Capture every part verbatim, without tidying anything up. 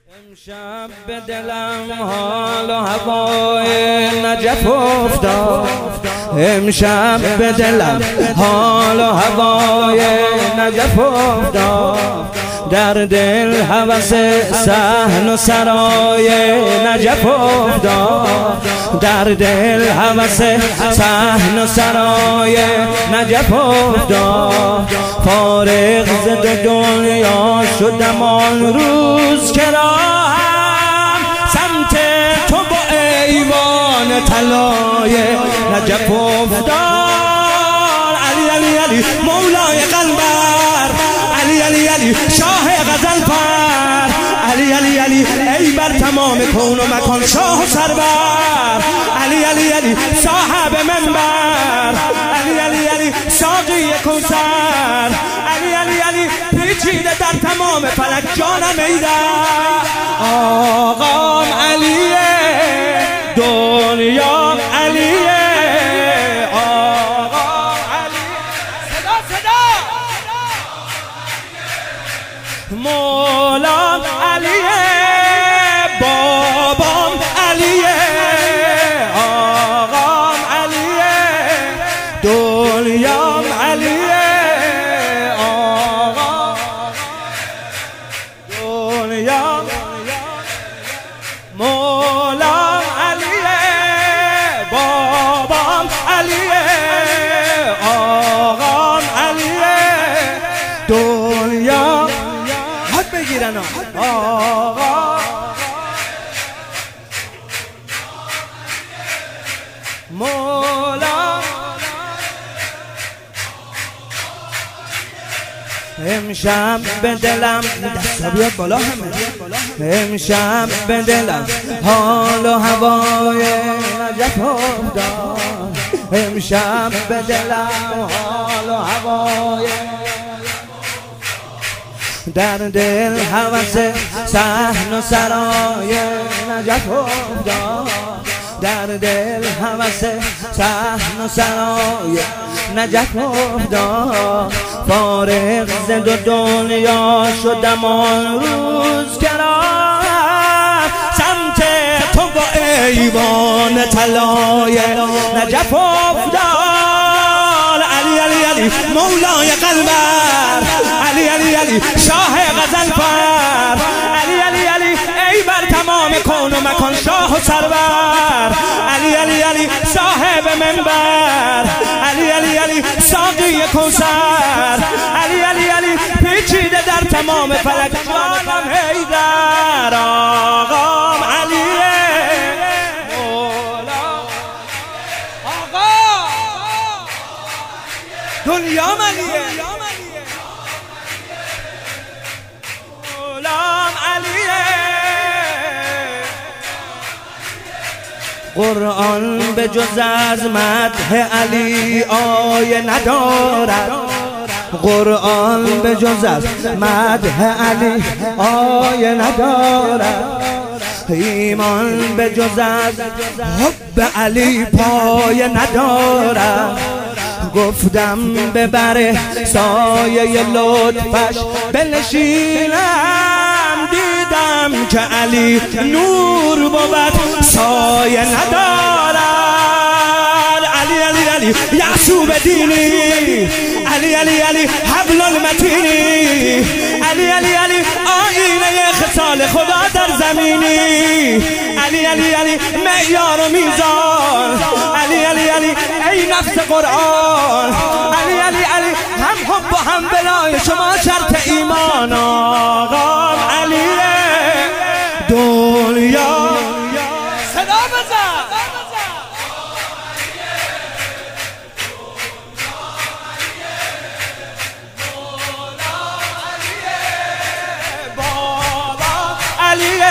امشب به دلم حال و هوای نجف افتاد، امشب به دلم حال و هوای نجف افتاد، در دل هوس صحن و سرای نجف افتاد، در دل هوس صحن و سرای نجف افتاد. فارغ ز دو دنیا شدم آن روز که راهم سمت تو با ایوان طلای نجف افتاد. علی علی علی مولای قلبر، علی علی علی شاه غزل پر، علی علی علی ای بر تمام کون و مکان شاه و سرور، علی علی علی صاحب منبر، علی علی علی ساقی کوثر، علی علی علی پیچیده در تمام فلک جانم ایدر. آقام علیه دنیام علیه، آقام علیه صدا صدا مولام علیه، بابام علیه، آقام علیه دنیام علیه، آقام دنیام مولام علیه، بابام علیه، آقام علیه دنیام. حد بگیرن آقا مولا. امشب به دلم دستا بیاد بالا همه، امشب به دلم حال و هوای نجف افتاد، امشب به دلم حال و هوای در دل هوس صحن و سرای نجف افتاد، در دل هوس صحن و سرای نجف افتاد. فارغ ز دو دنیا شدم آن روز که راهم سمت تو با ایوان طلای نجف افتاد. علی علی علی مولای قلبر، علی علی علی شاه غزل پر، علی علی علی ای بر تمام کون و مکان شاه و سرور، علی علی علی صاحب منبر، علی علی علی ساقی کوثر، علی علی علی پیچیده در تمام فلک جانم حیدر. آقام علیه مولا، آقا دنیام علیه، مولام علیه. قرآن به جز از مدح علی آیه ندارد، قرآن به جز از مدح علی آیه ندارد، ایمان به جز از حب علی پایه ندارد. گفتم ببر سایه لطفش بنشینم، دیدم که علی نور بود سایه ندارد. علی علی علی یعصوب دینی، علی علی علی حبل المتینی، علی علی علی آینه خصال خدا در زمینی، علی علی علی معیار و میزان، علی علی علی ای نفس قرآن، علی علی علی هم حب و هم بلای شما شرط ایمان. آقام علیه دنیا صدا بزن، علیه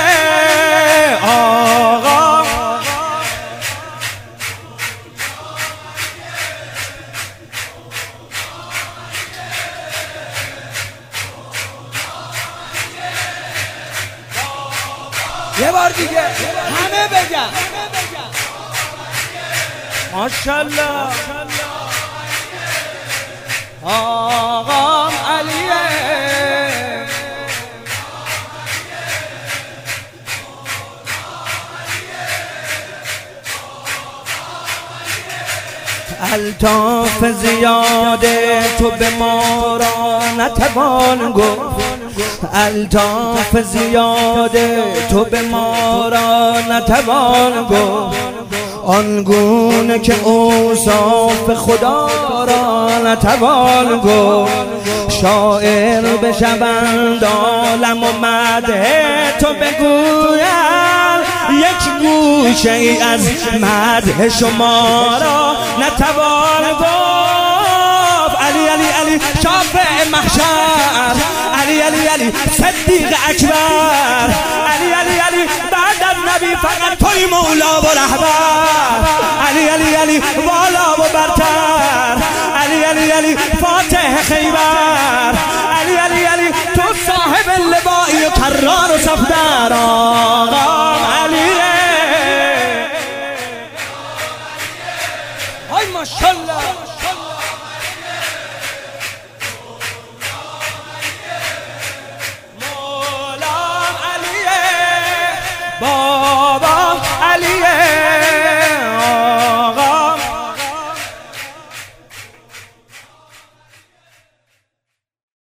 آقا یه بار دیگه همه بگن ماشاءالله. آقام علیه الطاف زیاده تو به ما را نتوان گفت، الطاف زیاده تو به ما را نتوان گفت، آنگونه که اوصاف خدا را نتوان گفت. شاعر بشوند عالم و مدح تو بگوید، یک گوشه ای از مدح شما را نتوان گفت. علی علی علی شافع محشر، علی علی علی صدیق اکبر، علی علی علی بعد از نبی فقط توی مولا و رهبر، علی علی علی والا و برتر، علی علی علی فاتح خیبر، علی علی علی تو صاحب لبایی و کرار و صفدر. آقا علیه های ماشالله، مولا علیه، بابا علیه،